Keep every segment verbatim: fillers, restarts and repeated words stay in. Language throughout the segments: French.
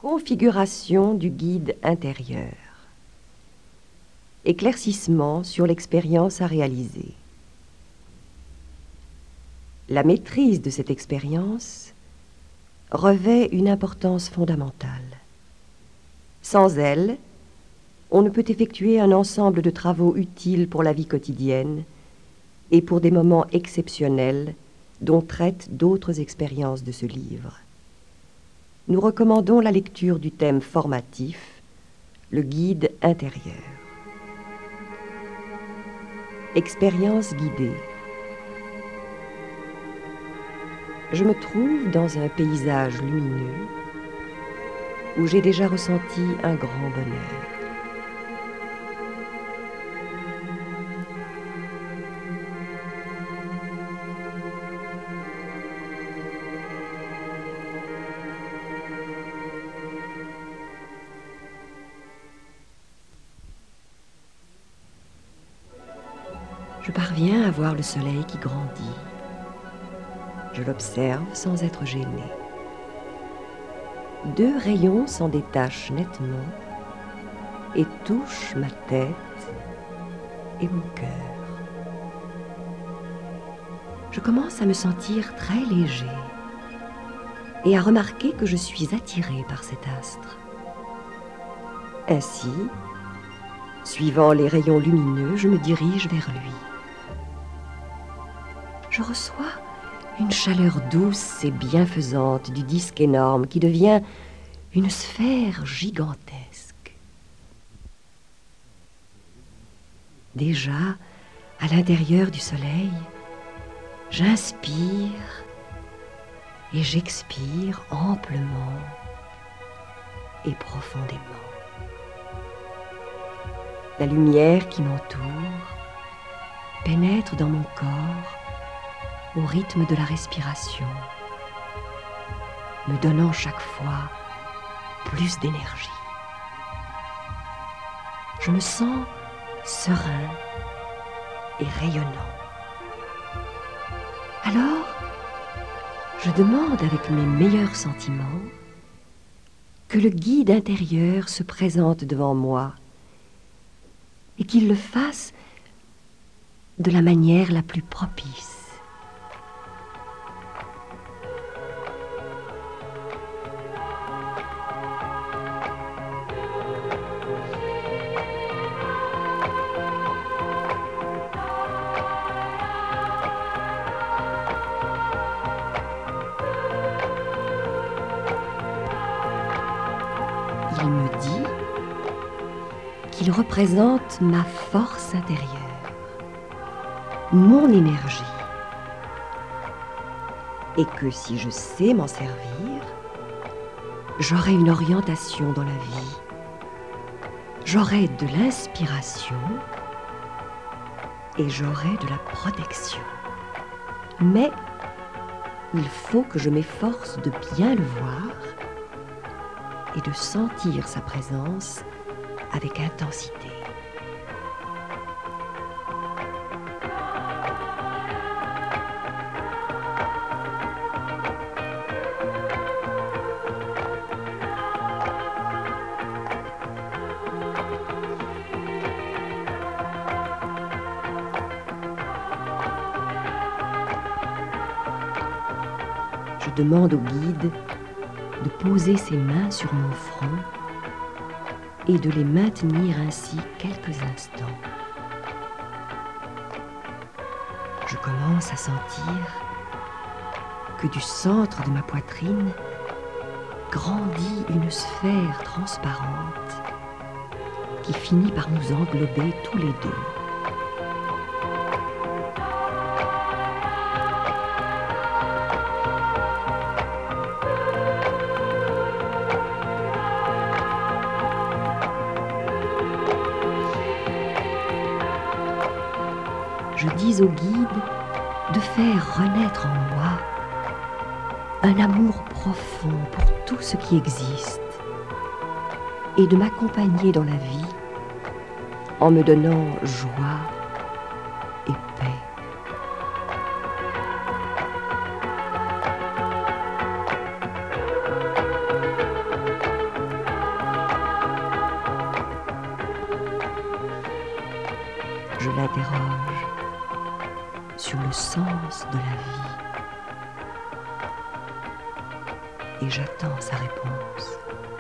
Configuration du guide intérieur. Éclaircissement sur l'expérience à réaliser. La maîtrise de cette expérience revêt une importance fondamentale. Sans elle, on ne peut effectuer un ensemble de travaux utiles pour la vie quotidienne et pour des moments exceptionnels dont traitent d'autres expériences de ce livre. Nous recommandons la lecture du thème formatif, le guide intérieur. Expérience guidée. Je me trouve dans un paysage lumineux où j'ai déjà ressenti un grand bonheur. Je parviens à voir le soleil qui grandit. Je l'observe sans être gêné. Deux rayons s'en détachent nettement et touchent ma tête et mon cœur. Je commence à me sentir très léger et à remarquer que je suis attiré par cet astre. Ainsi, suivant les rayons lumineux, je me dirige vers lui. Je reçois une chaleur douce et bienfaisante du disque énorme qui devient une sphère gigantesque. Déjà, à l'intérieur du soleil, j'inspire et j'expire amplement et profondément. La lumière qui m'entoure pénètre dans mon corps au rythme de la respiration, me donnant chaque fois plus d'énergie. Je me sens serein et rayonnant. Alors, je demande avec mes meilleurs sentiments que le guide intérieur se présente devant moi et qu'il le fasse de la manière la plus propice. Il me dit qu'il représente ma force intérieure, mon énergie, et que si je sais m'en servir, j'aurai une orientation dans la vie, j'aurai de l'inspiration et j'aurai de la protection. Mais il faut que je m'efforce de bien le voir et de sentir sa présence avec intensité. Je demande au guide de poser ses mains sur mon front et de les maintenir ainsi quelques instants. Je commence à sentir que du centre de ma poitrine grandit une sphère transparente qui finit par nous englober tous les deux. Je dis au guide de faire renaître en moi un amour profond pour tout ce qui existe et de m'accompagner dans la vie en me donnant joie et paix. sens de la vie. Et j'attends sa réponse.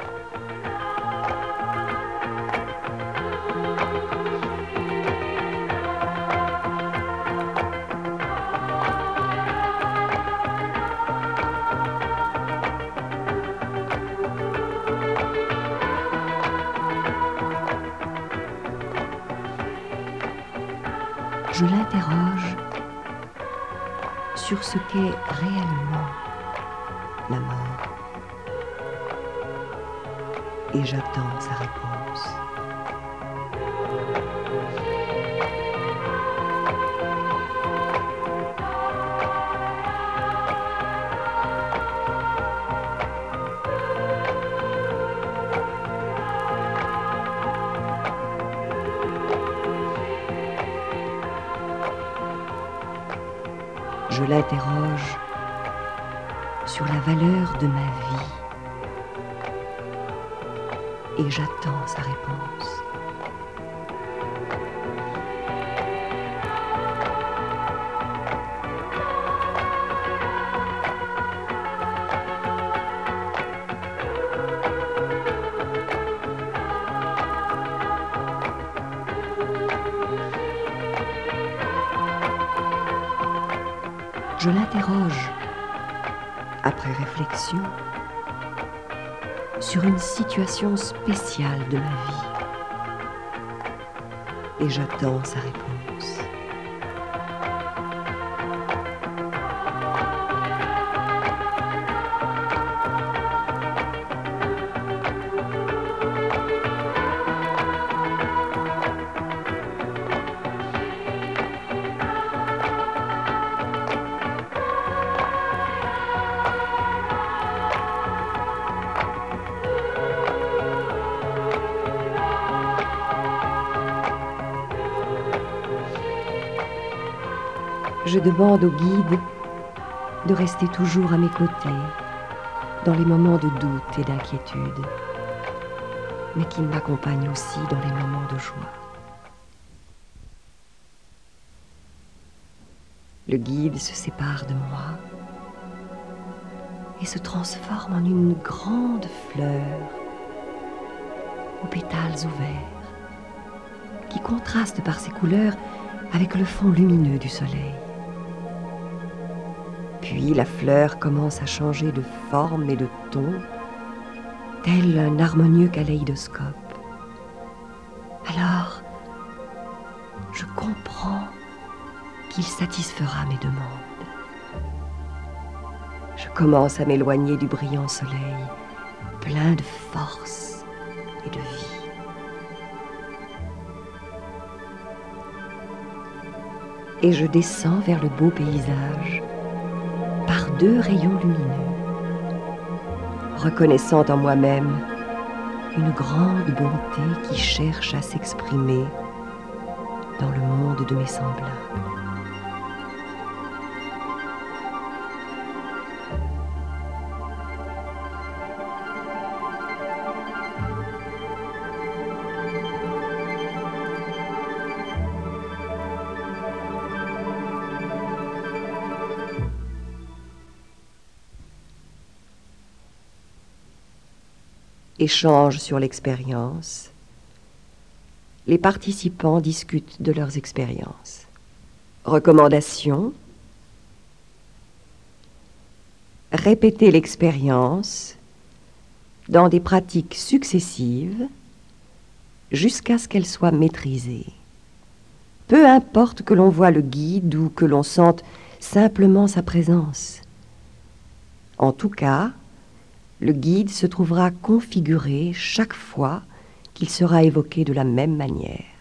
Je l'interroge sur ce qu'est réellement la mort. Et j'attends sa réponse. Je l'interroge sur la valeur de ma vie et j'attends sa réponse. Je l'interroge, après réflexion, sur une situation spéciale de ma vie. Et j'attends sa réponse. Je demande au guide de rester toujours à mes côtés dans les moments de doute et d'inquiétude, mais qu'il m'accompagne aussi dans les moments de joie. Le guide se sépare de moi et se transforme en une grande fleur aux pétales ouverts qui contraste par ses couleurs avec le fond lumineux du soleil. Puis la fleur commence à changer de forme et de ton, tel un harmonieux kaléidoscope. Alors, je comprends qu'il satisfera mes demandes. Je commence à m'éloigner du brillant soleil, plein de force et de vie. Et je descends vers le beau paysage par deux rayons lumineux, reconnaissant en moi-même une grande bonté qui cherche à s'exprimer dans le monde de mes semblables. Échange sur l'expérience. Les participants discutent de leurs expériences. Recommandations. Répéter l'expérience dans des pratiques successives jusqu'à ce qu'elle soit maîtrisée. Peu importe que l'on voie le guide ou que l'on sente simplement sa présence. En tout cas, le guide se trouvera configuré chaque fois qu'il sera évoqué de la même manière.